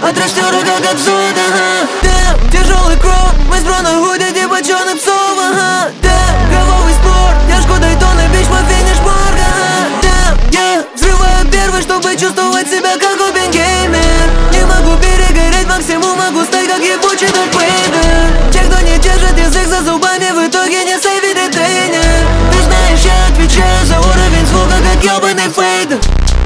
от растера как от зода, ага. Damn, тяжелый кров, мы с броной ходят типа черных псов, ага. Damn, кровавый спорт, я жгу Дейтона, бич по финиш-борг, ага. Damn, yeah, взрываю первый, чтобы чувствовать себя как опенгеймер. Не могу перегореть, максимум могу стать как ебучий Дарт Вейдер. Те, кто не держит язык за зубами, в итоге не сейвит детейнер. Ты знаешь, я отвечаю за уровень звука, как ебаный фейдер.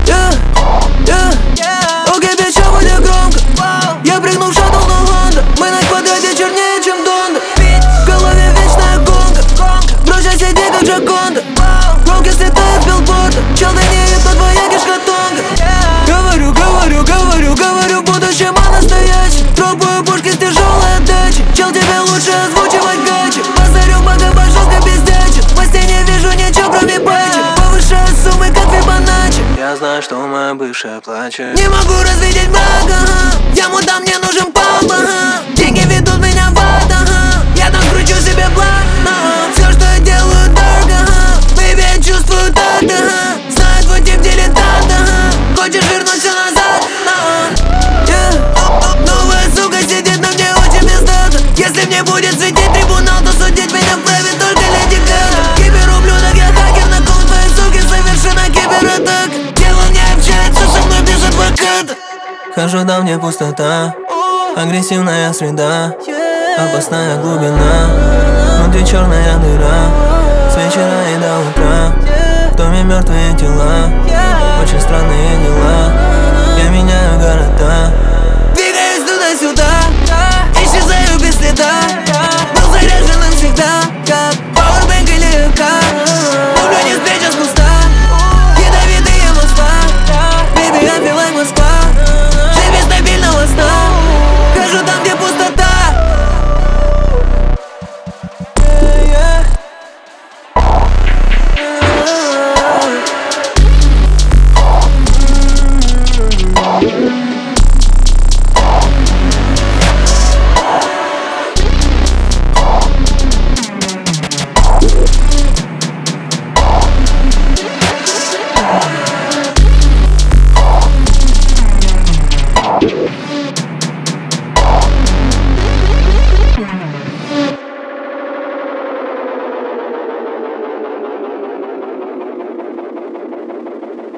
Окей, bitch, я будет громко. Я прыгну в шаттл, но Honda. Мы на квадрате чернее, чем Донда. В голове вечная гонка. Бросай сидеть, как Джаконда. Громко слетает с билборда. Чел донеет, но твоя кишка тонга. Говорю, в будущем о настоящем. Пробую пушки с тяжелой отдачей. Чел, тебе лучше озвучивать гачи. Позарю бага по жестко пиздячит. По стене вижу ничего, кроме патчи. Повышаю суммы, как Фибоначчи. Я знаю, что моя бывшая плачет. Не могу разглядеть мага, ага. Я мудам, мне нужен папа, ага. Деньги ведут меня в ад, ага. Я там кручу себе план, ага. Все, что я делаю, дорого, ага. Baby, я чувствую так, ага. Знаю твой тип дилетант, ага. Хочешь вернуть все назад, ага. Новая сука сидит на мне очень пиздато. Если мне будет светить трибунал, то судить меня вправе только Леди Гага. Киберублюдок, я хакер, на ком твоей суки совершена кибератака. Тело не общается со мной без адвоката. Хожу, да мне пустота, агрессивная среда, опасная глубина, внутри черная дыра. С вечера и до утра в доме мертвые тела, очень странные дела.